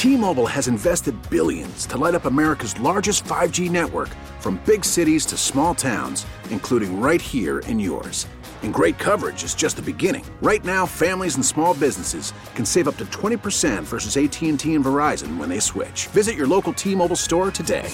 T-Mobile has invested billions to light up America's largest 5G network, from big cities to small towns, including right here in yours. And great coverage is just the beginning. Right now, families and small businesses can save up to 20% versus AT&T and Verizon when they switch. Visit your local T-Mobile store today.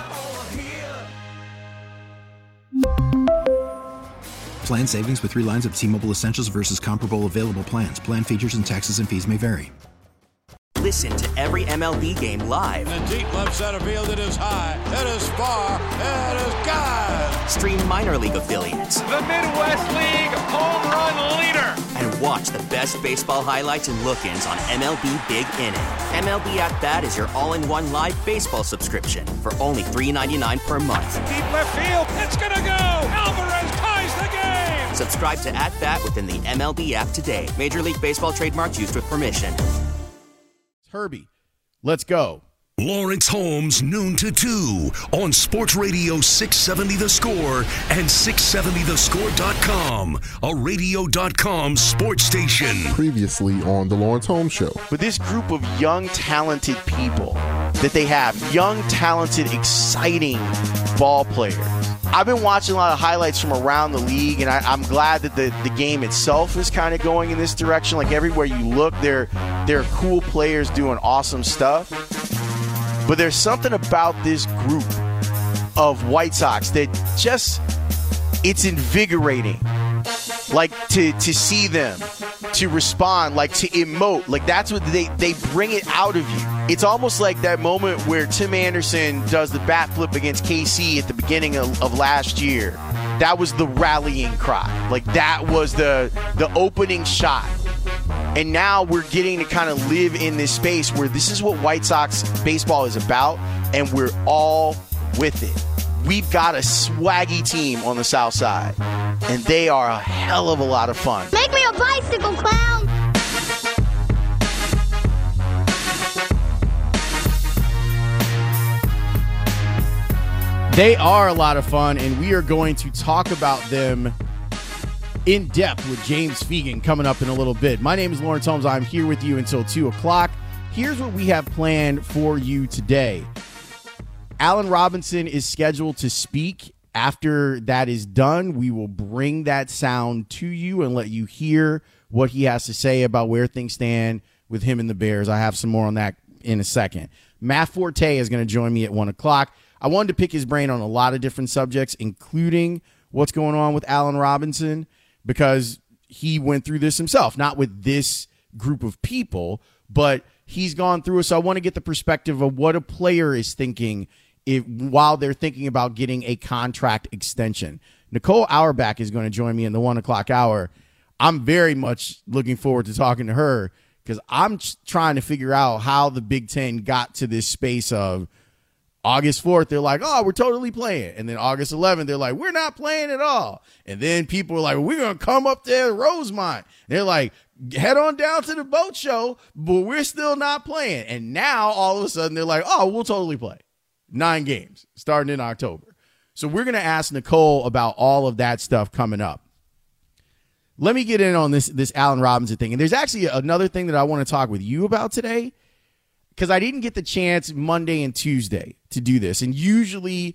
Plan savings with 3 lines of T-Mobile Essentials versus comparable available plans. Plan features and taxes and fees may vary. Listen to every MLB game live. In the deep left center field, it is high, it is far, it is gone. Stream minor league affiliates. The Midwest League home run leader. And watch the best baseball highlights and look-ins on MLB Big Inning. MLB At Bat is your all-in-one live baseball subscription for only $3.99 per month. Deep left field, it's gonna go. Alvarez ties the game. Subscribe to At Bat within the MLB app today. Major League Baseball trademarks used with permission. Herbie, let's go. Lawrence Holmes, noon to 2 on Sports Radio 670 The Score and 670thescore.com, a radio.com sports station. Previously on the Lawrence Holmes Show. With this group of young, talented people that they have, young, talented, exciting ball players. I've been watching a lot of highlights from around the league, and I'm glad that the game itself is kind of going in this direction. Like everywhere you look, there are cool players doing awesome stuff. But there's something about this group of White Sox that just, it's invigorating. Like to see them, to respond, like to emote. Like that's what they bring it out of you. It's almost like that moment where Tim Anderson does the bat flip against KC at the beginning of last year. That was the rallying cry. Like that was the opening shot. And now we're getting to kind of live in this space where this is what White Sox baseball is about, and we're all with it. We've got a swaggy team on the South Side, and they are a hell of a lot of fun. Make me a bicycle, clown! They are a lot of fun, and we are going to talk about them in depth with James Fegan coming up in a little bit. My name is Lawrence Holmes. I'm here with you until 2 o'clock. Here's what we have planned for you today. Allen Robinson is scheduled to speak. After that is done, we will bring that sound to you and let you hear what he has to say about where things stand with him and the Bears. I have some more on that in a second. Matt Forte is going to join me at 1 o'clock. I wanted to pick his brain on a lot of different subjects, including what's going on with Allen Robinson, because he went through this himself, not with this group of people, but he's gone through it. So I want to get the perspective of what a player is thinking while they're thinking about getting a contract extension. Nicole Auerbach is going to join me in the 1 o'clock hour. I'm very much looking forward to talking to her because I'm trying to figure out how the Big Ten got to this space of August 4th, they're like, oh, we're totally playing. And then August 11th, they're like, we're not playing at all. And then people are like, we're going to come up there to Rosemont. They're like, head on down to the boat show, but we're still not playing. And now all of a sudden they're like, oh, we'll totally play. 9 games starting in October. So we're going to ask Nicole about all of that stuff coming up. Let me get in on this Allen Robinson thing. And there's actually another thing that I want to talk with you about today, because I didn't get the chance Monday and Tuesday to do this. And usually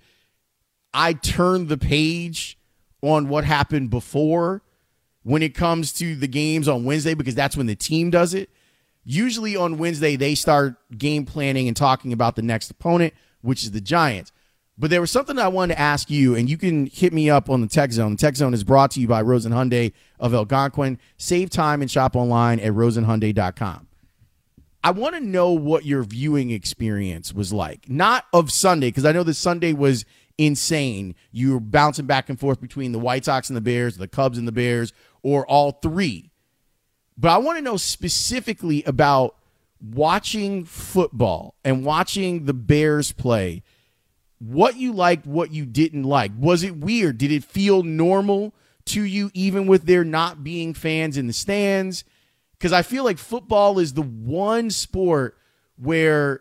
I turn the page on what happened before when it comes to the games on Wednesday, because that's when the team does it. Usually on Wednesday, they start game planning and talking about the next opponent, which is the Giants. But there was something I wanted to ask you, and you can hit me up on the Tech Zone. The Tech Zone is brought to you by Rosen Hyundai of Algonquin. Save time and shop online at rosenhyundai.com. I want to know what your viewing experience was like. Not of Sunday, because I know that Sunday was insane. You were bouncing back and forth between the White Sox and the Bears, the Cubs and the Bears, or all three. But I want to know specifically about watching football and watching the Bears play. What you liked, what you didn't like. Was it weird? Did it feel normal to you, even with there not being fans in the stands? Because I feel like football is the one sport where,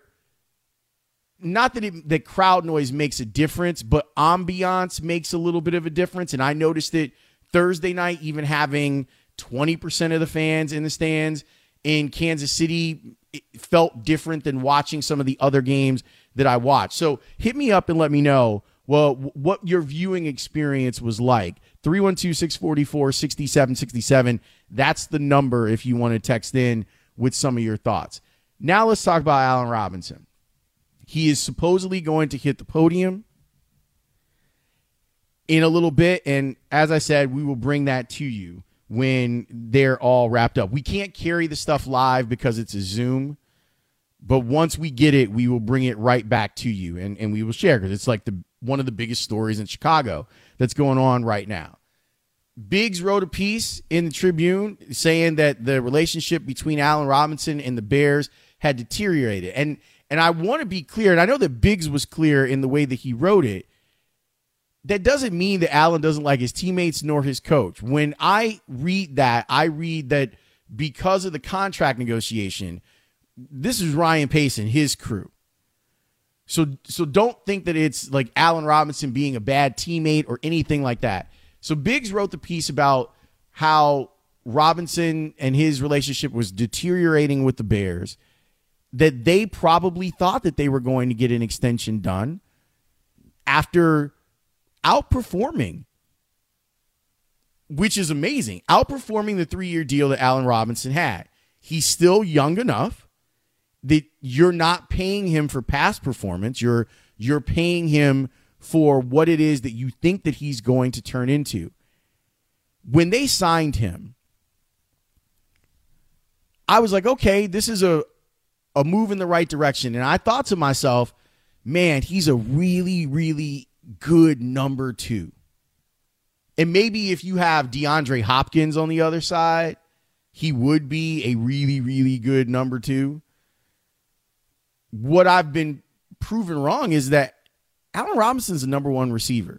not that crowd noise makes a difference, but ambiance makes a little bit of a difference. And I noticed it Thursday night, even having 20% of the fans in the stands, in Kansas City felt different than watching some of the other games that I watched. So hit me up and let me know, well, what your viewing experience was like. 312-644-6767. That's the number if you want to text in with some of your thoughts. Now let's talk about Allen Robinson. He is supposedly going to hit the podium in a little bit, and as I said, we will bring that to you when they're all wrapped up. We can't carry the stuff live because it's a Zoom, but once we get it, we will bring it right back to you, and we will share, because it's like one of the biggest stories in Chicago that's going on right now. Biggs wrote a piece in the Tribune saying that the relationship between Allen Robinson and the Bears had deteriorated. And I want to be clear, and I know that Biggs was clear in the way that he wrote it. That doesn't mean that Allen doesn't like his teammates nor his coach. When I read that, because of the contract negotiation, this is Ryan Pace and his crew. So don't think that it's like Allen Robinson being a bad teammate or anything like that. So Biggs wrote the piece about how Robinson and his relationship was deteriorating with the Bears, that they probably thought that they were going to get an extension done after outperforming, which is amazing, outperforming the 3-year deal that Allen Robinson had. He's still young enough that you're not paying him for past performance. You're paying him for what it is that you think that he's going to turn into. When they signed him, I was like, okay, this is a move in the right direction. And I thought to myself, man, he's a really, really good number 2. And maybe if you have DeAndre Hopkins on the other side, he would be a really, really good number 2. What I've been proven wrong is that Allen Robinson's a number 1 receiver.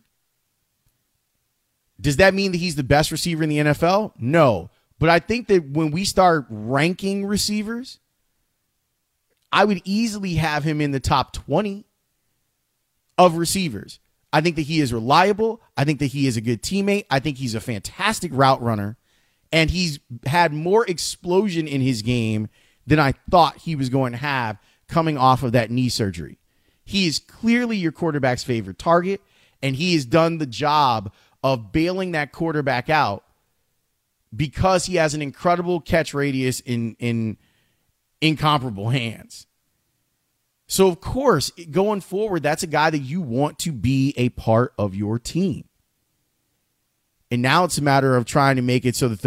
Does that mean that he's the best receiver in the NFL? No. But I think that when we start ranking receivers, I would easily have him in the top 20 of receivers. I think that he is reliable. I think that he is a good teammate. I think he's a fantastic route runner. And he's had more explosion in his game than I thought he was going to have coming off of that knee surgery. He is clearly your quarterback's favorite target, and he has done the job of bailing that quarterback out because he has an incredible catch radius in incomparable hands. So, of course, going forward, that's a guy that you want to be a part of your team. And now it's a matter of trying to make it so that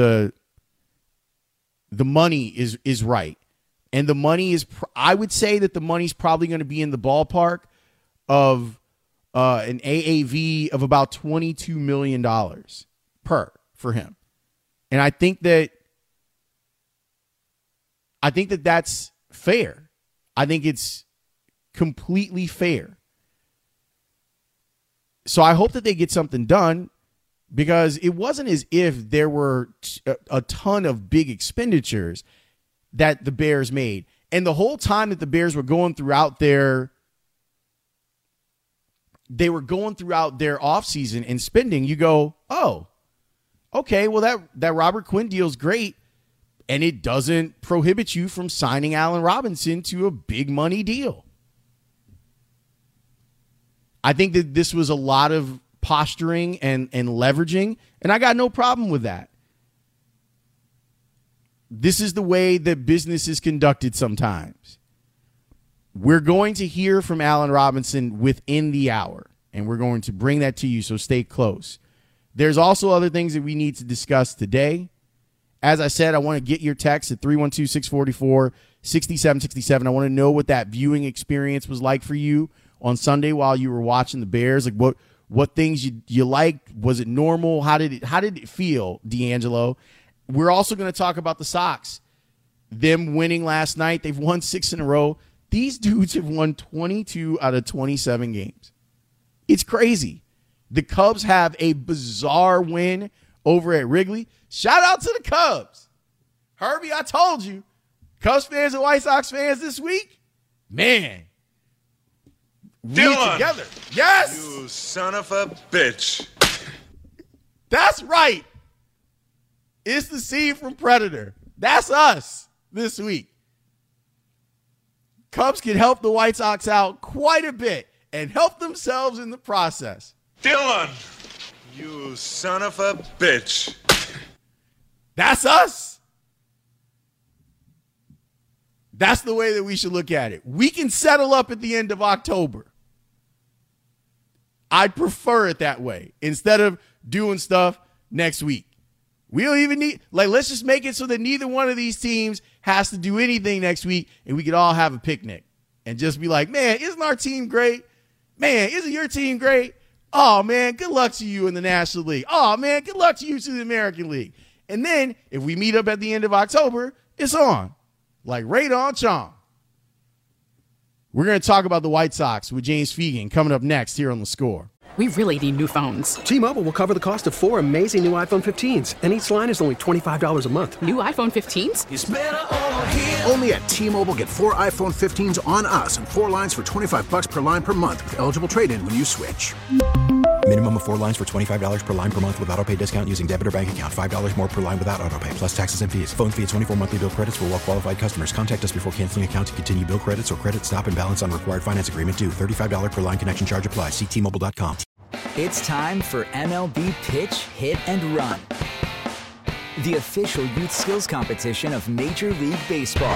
the money is right. And the money is, I would say that the money's probably going to be in the ballpark of an AAV of about $22 million for him. And I think that that's fair. I think it's completely fair. So I hope that they get something done, because it wasn't as if there were a ton of big expenditures that the Bears made. And the whole time that the Bears were going throughout their offseason and spending, you go, oh, okay, well, that Robert Quinn deal's great, and it doesn't prohibit you from signing Allen Robinson to a big money deal. I think that this was a lot of posturing and leveraging, and I got no problem with that. This is the way that business is conducted sometimes. We're going to hear from Allen Robinson within the hour, and we're going to bring that to you, so stay close. There's also other things that we need to discuss today. As I said, I want to get your text at 312-644-6767. I want to know what that viewing experience was like for you on Sunday while you were watching the Bears. Like what things you liked? Was it normal? How did it feel, D'Angelo? We're also going to talk about the Sox. Them winning last night. They've won 6 in a row. These dudes have won 22 out of 27 games. It's crazy. The Cubs have a bizarre win over at Wrigley. Shout out to the Cubs. Herbie, I told you. Cubs fans and White Sox fans this week, man. Dylan, together. Yes. You son of a bitch. That's right. It's the scene from Predator. That's us. this week. Cubs can help the White Sox out quite a bit and help themselves in the process. Dylan, you son of a bitch. That's us. That's the way that we should look at it. We can settle up at the end of October. I'd prefer it that way instead of doing stuff next week. We don't even need, let's just make it so that neither one of these teams has to do anything next week and we could all have a picnic and just be like, man, isn't our team great? Man, isn't your team great? Oh, man, good luck to you in the National League. Oh, man, good luck to you to the American League. And then if we meet up at the end of October, it's on. Like Radon Chong. We're going to talk about the White Sox with James Fegan coming up next here on The Score. We really need new phones. T-Mobile will cover the cost of 4 amazing new iPhone 15s, and each line is only $25 a month. New iPhone 15s? It's better over here. Only at T-Mobile, get 4 iPhone 15s on us and 4 lines for $25 per line per month with eligible trade-in when you switch. Minimum of 4 lines for $25 per line per month with autopay discount using debit or bank account. $5 more per line without autopay, plus taxes and fees. Phone fee at 24 monthly bill credits for well-qualified customers. Contact us before canceling account to continue bill credits or credit stop and balance on required finance agreement due. $35 per line connection charge applies. See T-Mobile.com. It's time for MLB Pitch, Hit, and Run, the official youth skills competition of Major League Baseball.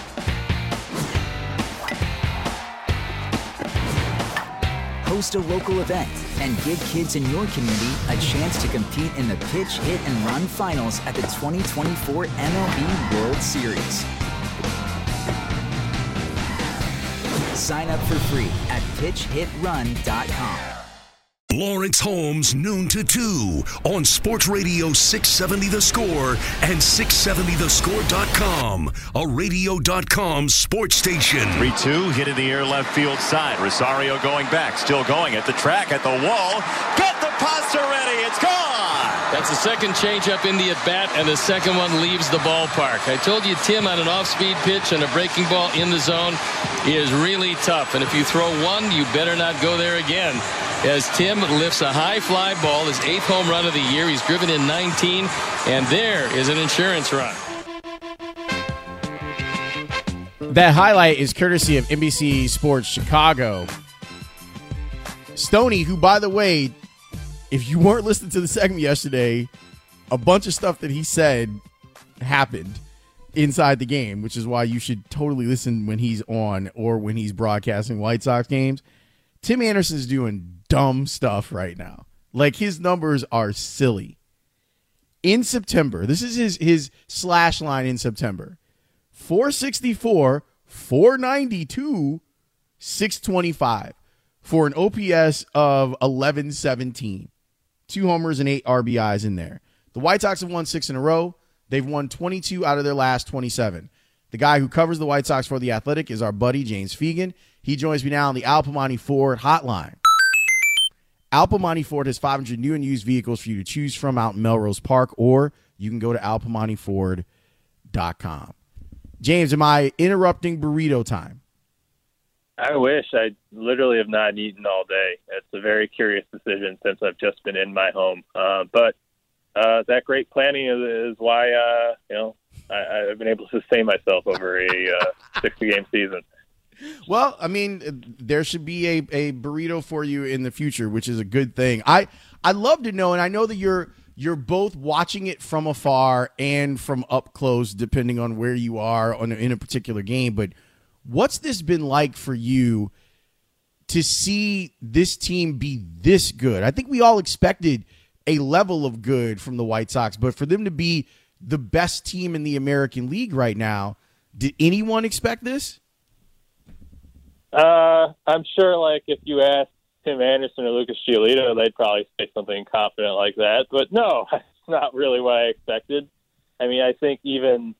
Host a local event and give kids in your community a chance to compete in the Pitch, Hit, and Run finals at the 2024 MLB World Series. Sign up for free at pitchhitrun.com. Lawrence Holmes, noon to 2 on Sports Radio 670 The Score and 670thescore.com, a radio.com sports station. 3-2, hit in the air left field side. Rosario going back, still going at the track, at the wall. Get the pasta ready, it's gone! That's the second changeup in the at-bat, and the second one leaves the ballpark. I told you Tim on an off-speed pitch and a breaking ball in the zone is really tough. And if you throw one, you better not go there again. As Tim lifts a high fly ball, his 8th home run of the year. He's driven in 19, and there is an insurance run. That highlight is courtesy of NBC Sports Chicago. Stoney, who, by the way, if you weren't listening to the segment yesterday, a bunch of stuff that he said happened inside the game, which is why you should totally listen when he's on or when he's broadcasting White Sox games. Tim Anderson's doing dumb stuff right now. Like, his numbers are silly. In September, this is his slash line in September. 464, 492, 625 for an OPS of 1117. 2 homers and 8 RBIs in there. The White Sox have won 6 in a row. They've won 22 out of their last 27. The guy who covers the White Sox for The Athletic is our buddy, James Fegan. He joins me now on the Al Piemonte Ford hotline. Al Piemonte Ford has 500 new and used vehicles for you to choose from out in Melrose Park, or you can go to alpiemonteford.com. James, am I interrupting burrito time? I wish. I literally have not eaten all day. It's a very curious decision since I've just been in my home. But that great planning is why I've been able to sustain myself over a 60-game season. Well, I mean, there should be a burrito for you in the future, which is a good thing. I'd love to know, and I know that you're both watching it from afar and from up close, depending on where you are in a particular game. But what's this been like for you to see this team be this good? I think we all expected a level of good from the White Sox, but for them to be the best team in the American League right now, did anyone expect this? I'm sure, like, if you asked Tim Anderson or Lucas Giolito, they'd probably say something confident like that. But no, that's not really what I expected. I mean, I think even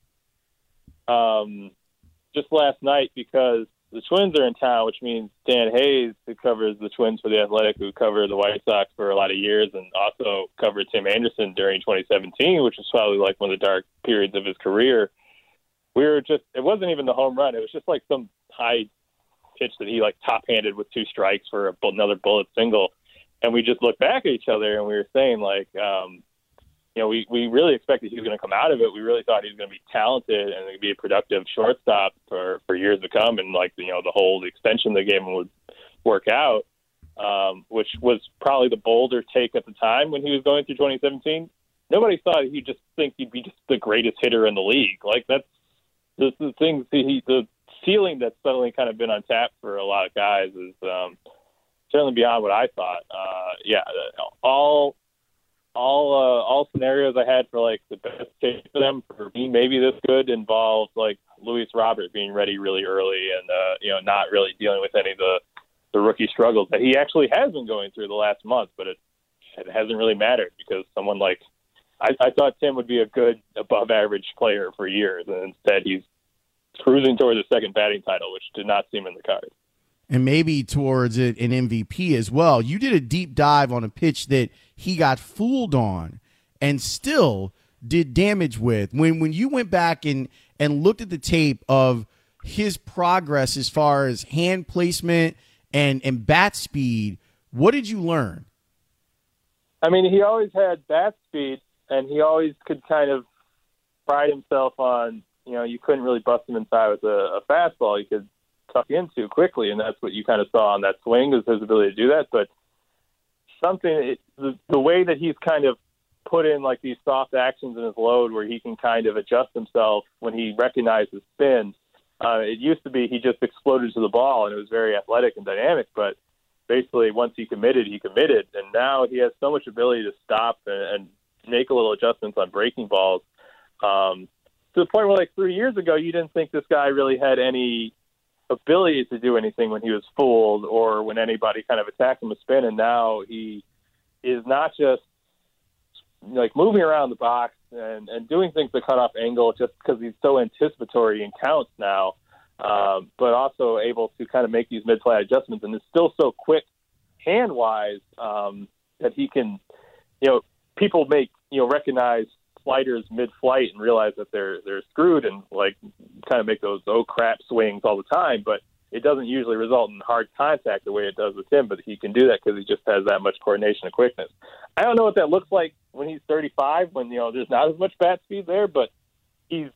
just last night, because the Twins are in town, which means Dan Hayes, who covers the Twins for The Athletic, who covered the White Sox for a lot of years and also covered Tim Anderson during 2017, which was probably like one of the dark periods of his career. It wasn't even the home run. It was just like some high pitch that he like top-handed with 2 strikes for another bullet single. And we just looked back at each other and we were saying, like, we really expected he was going to come out of it. We really thought he was going to be talented and going to be a productive shortstop for years to come. And the whole extension they gave him would work out, which was probably the bolder take at the time when he was going through 2017. Nobody thought he'd be just the greatest hitter in the league. Like that's the things, the ceiling that's suddenly kind of been untapped for a lot of guys is certainly beyond what I thought. All scenarios I had for like the best case for them for being maybe this good involved like Luis Robert being ready really early and not really dealing with any of the rookie struggles that he actually has been going through the last month, but it hasn't really mattered because someone like I thought Tim would be a good above average player for years, and instead he's cruising towards a second batting title, which did not seem in the cards. And maybe towards an MVP as well. You did a deep dive on a pitch that he got fooled on and still did damage with. When you went back and looked at the tape of his progress as far as hand placement and bat speed, what did you learn? I mean, he always had bat speed, and he always could kind of pride himself on, you couldn't really bust him inside with a fastball. You could tuck into quickly, and that's what you kind of saw on that swing, is his ability to do that. But the way that he's kind of put in like these soft actions in his load where he can kind of adjust himself when he recognizes spin, it used to be he just exploded to the ball, and it was very athletic and dynamic, but basically once he committed, and now he has so much ability to stop and make a little adjustments on breaking balls, to the point where like 3 years ago, you didn't think this guy really had any ability to do anything when he was fooled or when anybody kind of attacked him with spin. And now he is not just like moving around the box and doing things to cut off angle just because he's so anticipatory in counts now, but also able to kind of make these mid-flight adjustments, and is still so quick hand-wise that he can, people recognize sliders mid-flight and realize that they're screwed and like kind of make those crap swings all the time, but it doesn't usually result in hard contact the way it does with him, but he can do that because he just has that much coordination and quickness. I don't know what that looks like when he's 35, when there's not as much bat speed there, but he's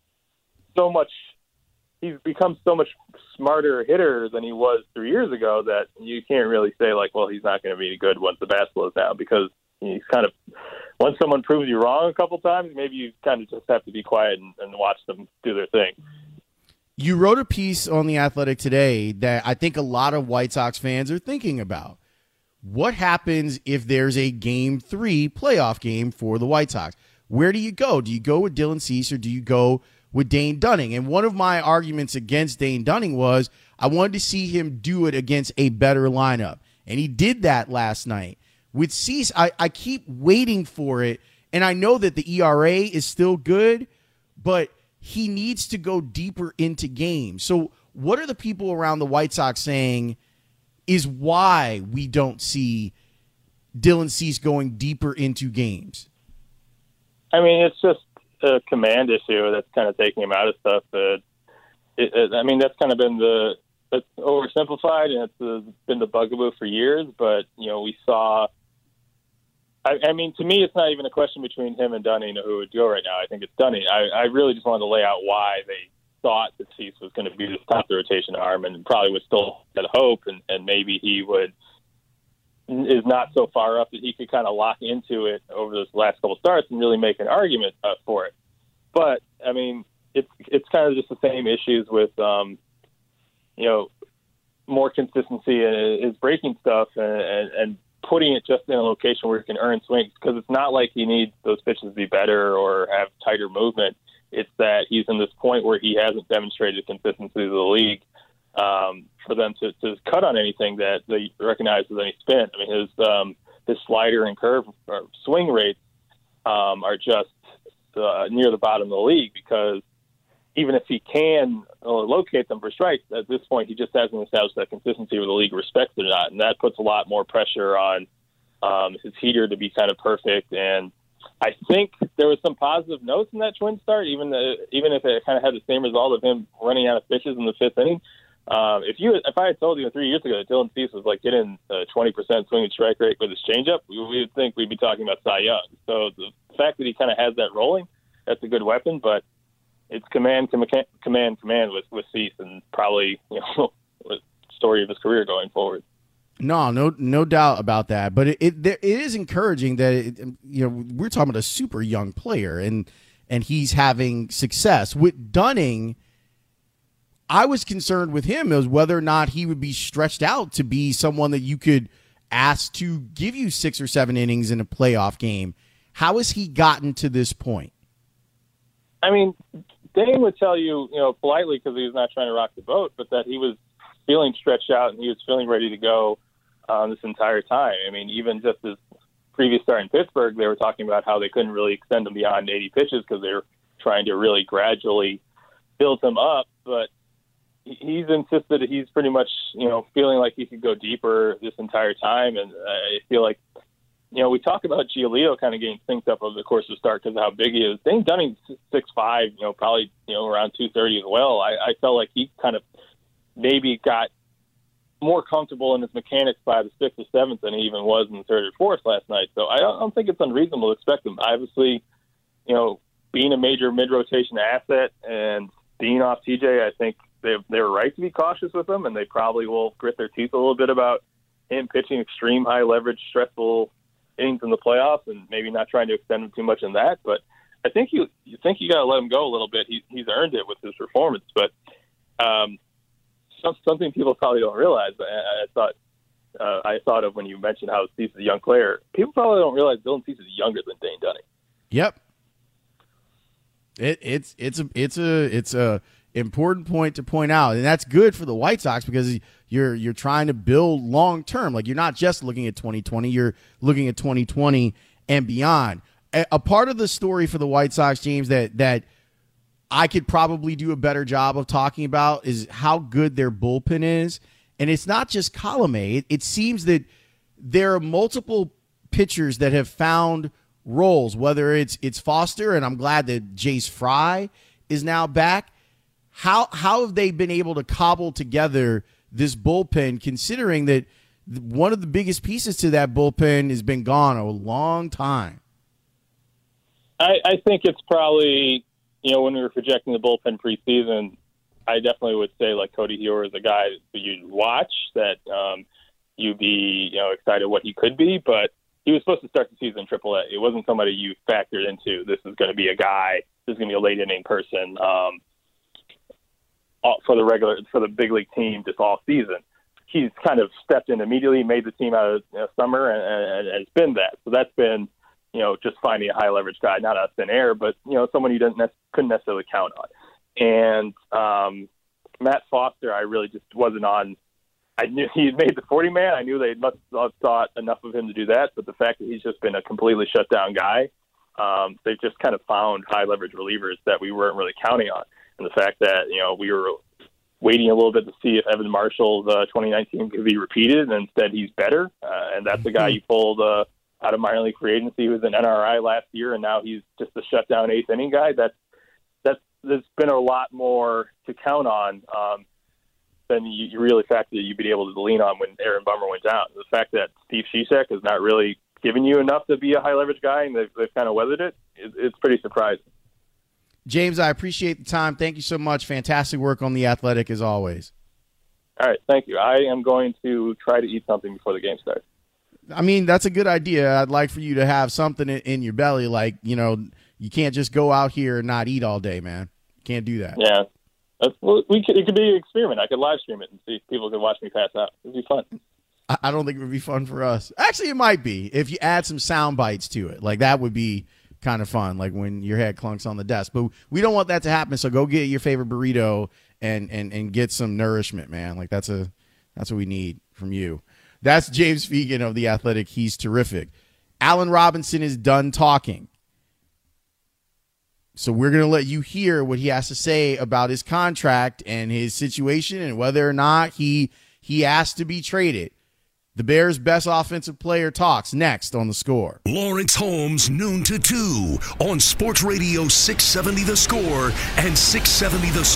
become so much smarter hitter than he was 3 years ago that you can't really say like, well, he's not going to be good once the bat slows down, because he's kind of, once someone proves you wrong a couple times, maybe you kind of just have to be quiet and watch them do their thing. You wrote a piece on The Athletic today that I think a lot of White Sox fans are thinking about. What happens if there's a Game 3 playoff game for the White Sox? Where do you go? Do you go with Dylan Cease or do you go with Dane Dunning? And one of my arguments against Dane Dunning was I wanted to see him do it against a better lineup. And he did that last night. With Cease, I keep waiting for it, and I know that the ERA is still good, but he needs to go deeper into games. So what are the people around the White Sox saying is why we don't see Dylan Cease going deeper into games? I mean, it's just a command issue that's kind of taking him out of stuff. I mean, that's kind of been it's oversimplified, and it's been the bugaboo for years, but, we saw – I mean, to me, it's not even a question between him and Dunning who would go right now. I think it's Dunning. I really just wanted to lay out why they thought that Cease was going to be this top of the rotation arm, and probably was still had hope, and maybe he is not so far up that he could kind of lock into it over those last couple starts and really make an argument for it. But I mean, it's kind of just the same issues with more consistency in his breaking stuff and putting it just in a location where he can earn swings, because it's not like he needs those pitches to be better or have tighter movement. It's that he's in this point where he hasn't demonstrated consistency to the league for them to cut on anything that they recognize as any spin. I mean, his slider and curve swing rates are just near the bottom of the league, because even if he can locate them for strikes, at this point he just hasn't established that consistency where the league respects it or not, and that puts a lot more pressure on his heater to be kind of perfect. And I think there was some positive notes in that Twins start, even if it kind of had the same result of him running out of pitches in the fifth inning. If I had told you 3 years ago that Dylan Cease was like getting a 20% swing and strike rate with his changeup, we would think we'd be talking about Cy Young. So the fact that he kind of has that rolling, that's a good weapon. But it's command with Cease, and probably the story of his career going forward. No doubt about that. But it is encouraging that we're talking about a super young player, and he's having success. With Dunning, I was concerned with him as whether or not he would be stretched out to be someone that you could ask to give you 6 or 7 innings in a playoff game. How has he gotten to this point? I mean, Dane would tell you, politely, because he was not trying to rock the boat, but that he was feeling stretched out and he was feeling ready to go this entire time. I mean, even just his previous start in Pittsburgh, they were talking about how they couldn't really extend him beyond 80 pitches because they were trying to really gradually build him up. But he's insisted that he's pretty much, feeling like he could go deeper this entire time. And I feel like, we talk about Giolito kind of getting synced up over the course of the start because of how big he is. Dane Dunning's 6'5", probably, around 230 as well. I felt like he kind of maybe got more comfortable in his mechanics by the 6th or 7th than he even was in the 3rd or 4th last night. So I don't think it's unreasonable to expect him. Obviously, being a major mid-rotation asset and being off TJ, I think they're right to be cautious with him, and they probably will grit their teeth a little bit about him pitching extreme high leverage, stressful innings in the playoffs, and maybe not trying to extend him too much in that. But I think you got to let him go a little bit. He's earned it with his performance. But something people probably don't realize, I thought of when you mentioned how Cease is a young player. People probably don't realize Dylan Cease is younger than Dane Dunning. Yep. It's a important point to point out, and that's good for the White Sox because you're trying to build long term. Like, you're not just looking at 2020, you're looking at 2020 and beyond. A part of the story for the White Sox, James, that I could probably do a better job of talking about is how good their bullpen is. And it's not just Colomé. It seems that there are multiple pitchers that have found roles, whether it's Foster, and I'm glad that Jace Fry is now back. How have they been able to cobble together this bullpen, considering that one of the biggest pieces to that bullpen has been gone a long time? I think it's probably, when we were projecting the bullpen preseason, I definitely would say like Cody Heuer is a guy that you'd watch, that you'd be excited what he could be, but he was supposed to start the season in AAA. It wasn't somebody you factored into. This is going to be a guy. This is going to be a late inning person for the big league team just all season. He's kind of stepped in immediately, made the team out of summer, and it's been that. So that's been just finding a high leverage guy, not out of thin air, but someone you couldn't necessarily count on. And Matt Foster, I really just wasn't on. I knew he had made the 40-man. I knew they must have thought enough of him to do that. But the fact that he's just been a completely shut down guy, they've just kind of found high leverage relievers that we weren't really counting on. And the fact that we were waiting a little bit to see if Evan Marshall's 2019 could be repeated, and instead he's better. And that's the guy you pulled out of minor league free agency. He was an NRI last year, and now he's just a shutdown eighth inning guy. There's been a lot more to count on than you really factored you'd be able to lean on when Aaron Bummer went down. The fact that Steve Cishek has not really given you enough to be a high leverage guy, and they've kind of weathered it, it's pretty surprising. James, I appreciate the time. Thank you so much. Fantastic work on The Athletic as always. All right, thank you. I am going to try to eat something before the game starts. I mean, that's a good idea. I'd like for you to have something in your belly. Like, you can't just go out here and not eat all day, man. Can't do that. Yeah. It could be an experiment. I could live stream it and see if people could watch me pass out. It would be fun. I don't think it would be fun for us. Actually, it might be if you add some sound bites to it. Like, that would be kind of fun, like when your head clunks on the desk. But we don't want that to happen, so go get your favorite burrito and get some nourishment, man. Like, that's what we need from you. That's James Fegan of The Athletic. He's terrific. Allen Robinson is done talking. So we're going to let you hear what he has to say about his contract and his situation and whether or not he asked to be traded. The Bears' best offensive player talks next on The Score. Lawrence Holmes, noon to 2 on Sports Radio 670 The Score and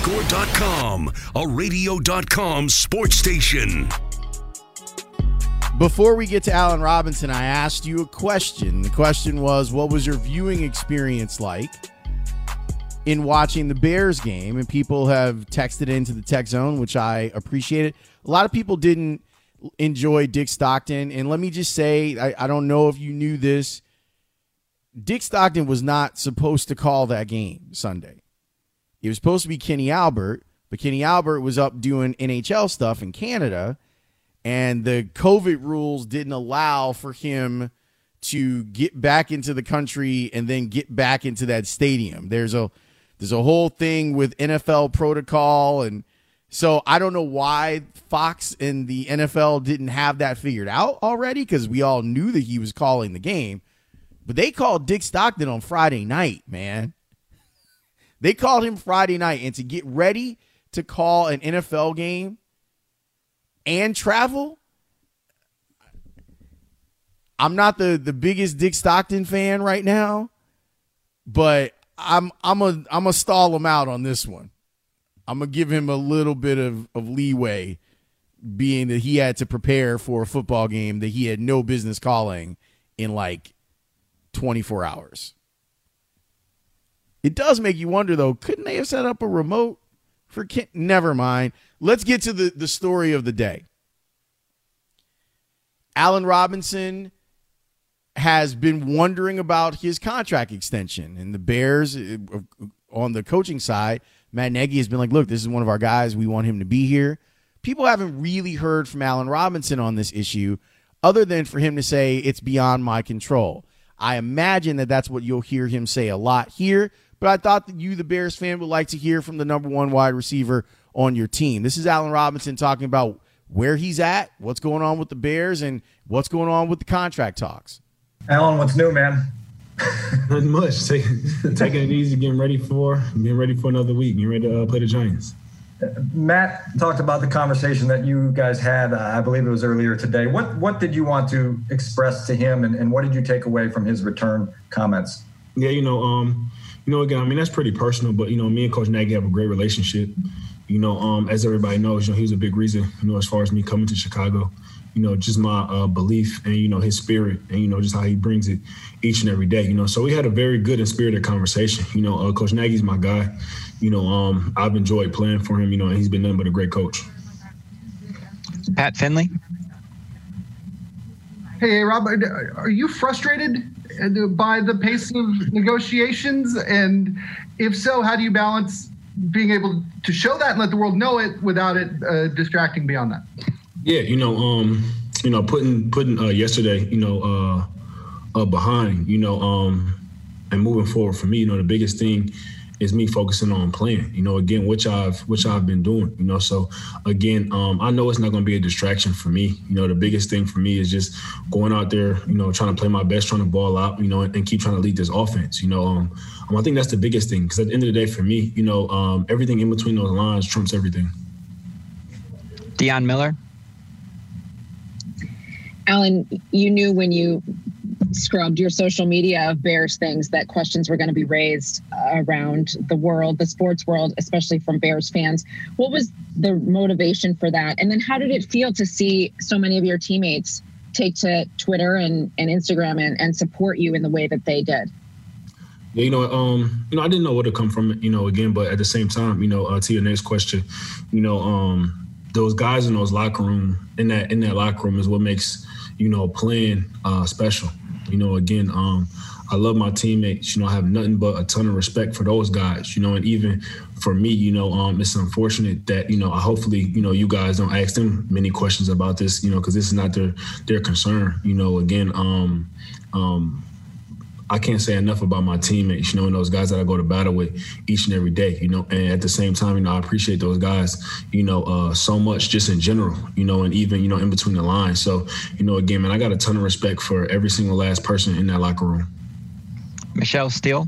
670thescore.com, a radio.com sports station. Before we get to Allen Robinson, I asked you a question. The question was, what was your viewing experience like in watching the Bears game? And people have texted into the text zone, which I appreciated. A lot of people didn't enjoy Dick Stockton. And let me just say, I don't know if you knew this. Dick Stockton was not supposed to call that game Sunday. It was supposed to be Kenny Albert, but Kenny Albert was up doing NHL stuff in Canada, and the COVID rules didn't allow for him to get back into the country and then get back into that stadium. There's a whole thing with NFL protocol, and so I don't know why Fox and the NFL didn't have that figured out already, because we all knew that he was calling the game. But they called Dick Stockton on Friday night, man. They called him Friday night, and to get ready to call an NFL game and travel. I'm not the biggest Dick Stockton fan right now, but I'm a stall him out on this one. I'm gonna give him a little bit of leeway, being that he had to prepare for a football game that he had no business calling in like 24 hours. It does make you wonder, though, couldn't they have set up a remote for Ken? Never mind. Let's get to the story of the day. Allen Robinson has been wondering about his contract extension, and the Bears, on the coaching side, Matt Nagy has been like, look, this is one of our guys. We want him to be here. People haven't really heard from Allen Robinson on this issue, other than for him to say it's beyond my control. I imagine that that's what you'll hear him say a lot here, but I thought that you, the Bears fan, would like to hear from the number one wide receiver on your team. This is Allen Robinson talking about where he's at, what's going on with the Bears, and what's going on with the contract talks. Allen, what's new, man? Nothing much. Taking it easy, getting ready for another week, getting ready to play the Giants. Matt talked about the conversation that you guys had, I believe it was earlier today. What did you want to express to him, and what did you take away from his return comments? Yeah, again, I mean, that's pretty personal, but, me and Coach Nagy have a great relationship. As everybody knows, he was a big reason, as far as me coming to Chicago, just my belief and, his spirit and, just how he brings it each and every day, So we had a very good and spirited conversation. Coach Nagy's my guy. I've enjoyed playing for him, and he's been nothing but a great coach. Pat Finley. Hey, Rob, are you frustrated by the pace of negotiations? And if so, how do you balance being able to show that and let the world know it without it distracting beyond that? Yeah, putting yesterday, behind, and moving forward for me, the biggest thing is me focusing on playing, again, which I've been doing, So again, I know it's not going to be a distraction for me. The biggest thing for me is just going out there, trying to play my best, trying to ball out, and keep trying to lead this offense. I think that's the biggest thing, because at the end of the day, for me, everything in between those lines trumps everything. Deion Miller. Allen, you knew when you scrubbed your social media of Bears things that questions were going to be raised around the world, the sports world, especially from Bears fans. What was the motivation for that? And then how did it feel to see so many of your teammates take to Twitter and Instagram and support you in the way that they did? Yeah, I didn't know where to come from, again, but at the same time, to your next question, those guys in those locker room, in that locker room is what makes, playing special. Again, I love my teammates. I have nothing but a ton of respect for those guys, and even for me, it's unfortunate that, hopefully, you guys don't ask them many questions about this, because this is not their concern. Again, I can't say enough about my teammates, and those guys that I go to battle with each and every day, and at the same time, I appreciate those guys, so much just in general, and even, in between the lines. So, again, man, I got a ton of respect for every single last person in that locker room. Michelle Steele.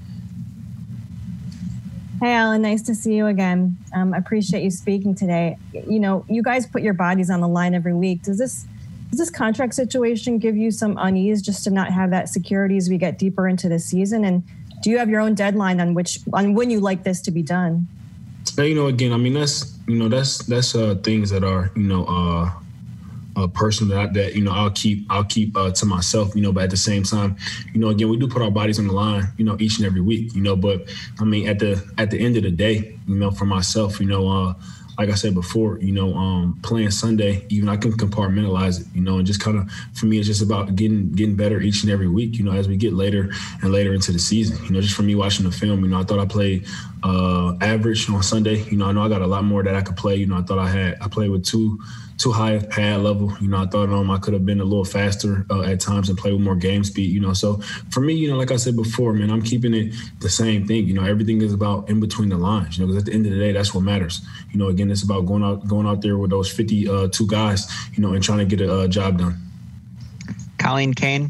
Hey, Allen, nice to see you again. I appreciate you speaking today. You guys put your bodies on the line every week. Does this contract situation give you some unease just to not have that security as we get deeper into the season? And do you have your own deadline on when you like this to be done? Again, I mean, that's things that are, person that you know I'll keep to myself, you know. But at the same time, you know, again, we do put our bodies on the line, you know, each and every week, you know. But I mean, at the end of the day, you know, for myself, you know, like I said before, you know, playing Sunday, even I can compartmentalize it, you know, and just kind of, for me, it's just about getting better each and every week, you know, as we get later and later into the season. You know, just for me watching the film, you know, I thought I played average on Sunday. You know, I know I got a lot more that I could play. You know, I thought I played with too high of pad level. You know, I thought I could have been a little faster at times and play with more game speed, you know. So for me, you know, like I said before, man, I'm keeping it the same thing. You know, everything is about in between the lines, you know, because at the end of the day, that's what matters. You know, again, it's about going out there with those 52 guys, you know, and trying to get a job done. Colleen Kane.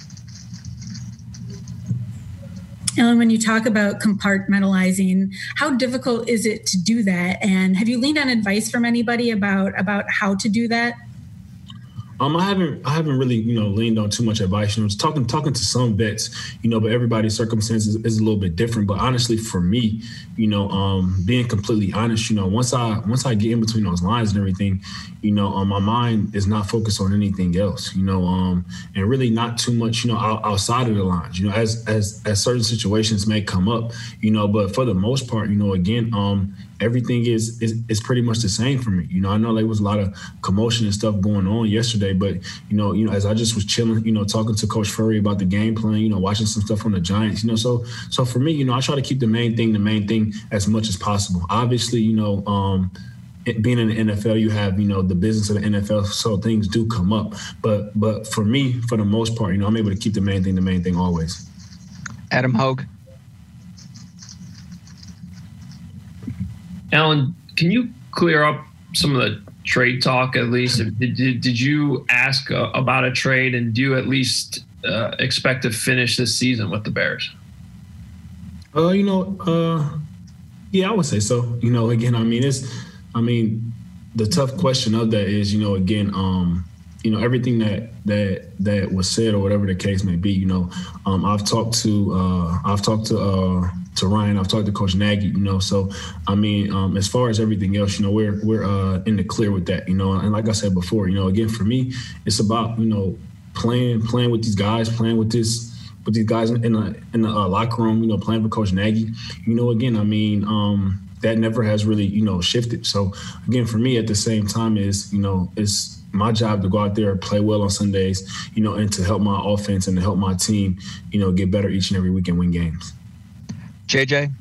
Ellen, when you talk about compartmentalizing, how difficult is it to do that? And have you leaned on advice from anybody about how to do that? I haven't really, you know, leaned on too much advice. You know, just talking to some vets, you know, but everybody's circumstances is a little bit different. But honestly, for me, you know, being completely honest, you know, once I get in between those lines and everything, you know, my mind is not focused on anything else, you know, and really not too much, you know, outside of the lines, you know, as certain situations may come up, you know, but for the most part, you know, again, everything is pretty much the same for me. You know, I know there was a lot of commotion and stuff going on yesterday, but you know, as I just was chilling, you know, talking to Coach Furry about the game plan, you know, watching some stuff from the Giants, you know, so for me, you know, I try to keep the main thing as much as possible. Obviously, you know, being in the NFL, you have, you know, the business of the NFL, so things do come up. But for me, for the most part, you know, I'm able to keep the main thing always. Adam Hogue. Alan, can you clear up some of the trade talk at least? Did you ask about a trade, and do you at least expect to finish this season with the Bears? You know, yeah, I would say so. You know, again, I mean, the tough question of that is, you know, again, you know, everything that was said or whatever the case may be, you know, I've talked to Ryan, I've talked to Coach Nagy, you know, so I mean, as far as everything else, you know, we're in the clear with that, you know, and like I said before, you know, again, for me, it's about, you know, playing with these guys, playing with these guys in the locker room, you know, playing with Coach Nagy, you know, again, I mean, that never has really, you know, shifted. So again, for me at the same time is, you know, it's my job to go out there and play well on Sundays, you know, and to help my offense and to help my team, you know, get better each and every week and win games. JJ?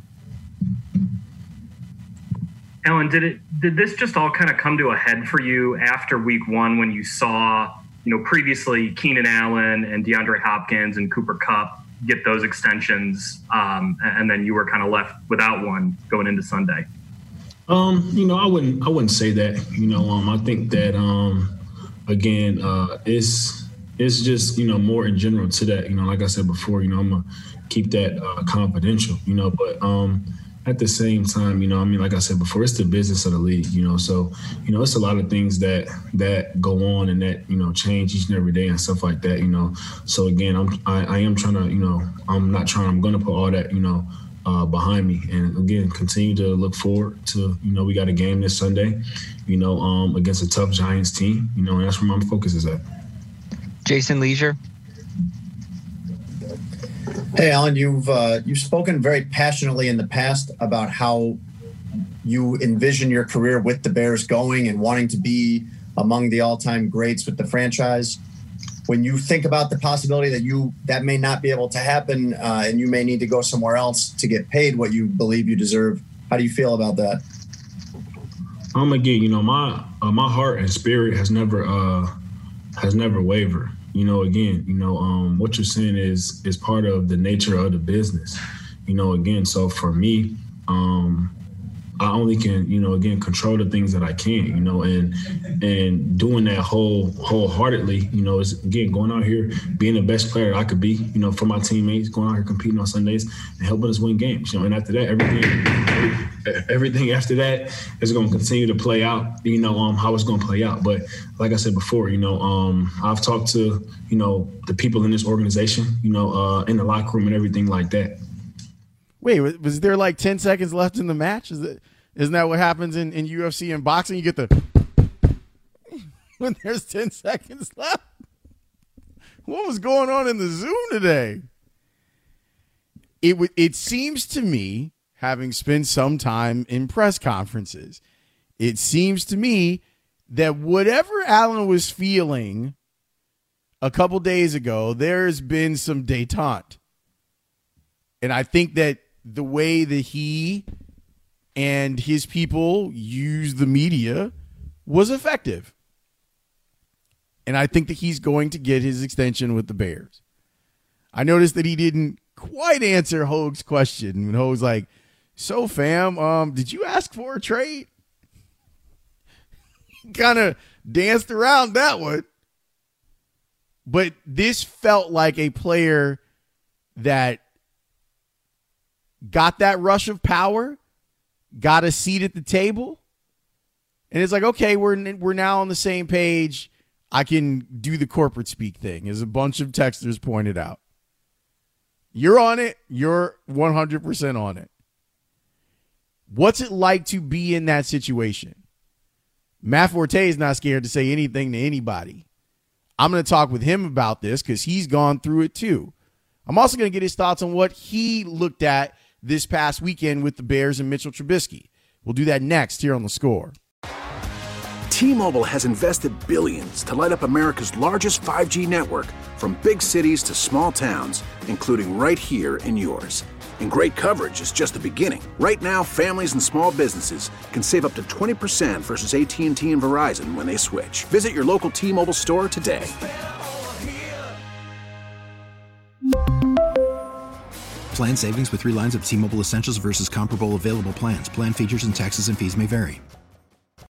Alan, did this just all kind of come to a head for you after week one when you saw, you know, previously Keenan Allen and DeAndre Hopkins and Cooper Kupp get those extensions, and then you were kind of left without one going into Sunday? You know, I wouldn't say that. You know, I think that again, it's just, you know, more in general to that. You know, like I said before, you know, I'm gonna keep that confidential. You know, but at the same time, you know, I mean, like I said before, it's the business of the league. You know, so you know, it's a lot of things that go on and that, you know, change each and every day and stuff like that. You know, so again, I am trying to, you know, I'm going to put all that, you know, behind me, and again, continue to look forward to, you know, we got a game this Sunday, you know, against a tough Giants team, you know, and that's where my focus is at. Jason Leisure. Hey, Alan, you've spoken very passionately in the past about how you envision your career with the Bears going and wanting to be among the all-time greats with the franchise. When you think about the possibility that may not be able to happen, and you may need to go somewhere else to get paid what you believe you deserve, how do you feel about that? Again, you know, my heart and spirit has never wavered. You know, again, you know, what you're saying is part of the nature of the business. You know, again, so for me, I only can, you know, again, control the things that I can, you know, and doing that wholeheartedly, you know, is again going out here being the best player I could be, you know, for my teammates, going out here competing on Sundays and helping us win games, you know. And after that, everything after that is going to continue to play out, you know, how it's going to play out. But like I said before, you know, I've talked to, you know, the people in this organization, you know, in the locker room and everything like that. Wait, was there like 10 seconds left in the match? Isn't that what happens in UFC and boxing? You get the when there's 10 seconds left. What was going on in the Zoom today? It seems to me, having spent some time in press conferences, it seems to me that whatever Allen was feeling a couple days ago, there's been some détente. And I think that the way that he and his people use the media was effective. And I think that he's going to get his extension with the Bears. I noticed that he didn't quite answer Hoge's question when Hoge's like, so fam, did you ask for a trade? He kind of danced around that one. But this felt like a player that got that rush of power, got a seat at the table, and it's like, okay, we're now on the same page. I can do the corporate speak thing, as a bunch of texters pointed out. You're on it. You're 100% on it. What's it like to be in that situation? Matt Forte is not scared to say anything to anybody. I'm going to talk with him about this because he's gone through it too. I'm also going to get his thoughts on what he looked at this past weekend with the Bears and Mitchell Trubisky. We'll do that next here on The Score. T-Mobile has invested billions to light up America's largest 5G network, from big cities to small towns, including right here in yours. And great coverage is just the beginning. Right now, families and small businesses can save up to 20% versus AT&T and Verizon when they switch. Visit your local T-Mobile store today. Plan savings with 3 lines of T-Mobile Essentials versus comparable available plans. Plan features and taxes and fees may vary.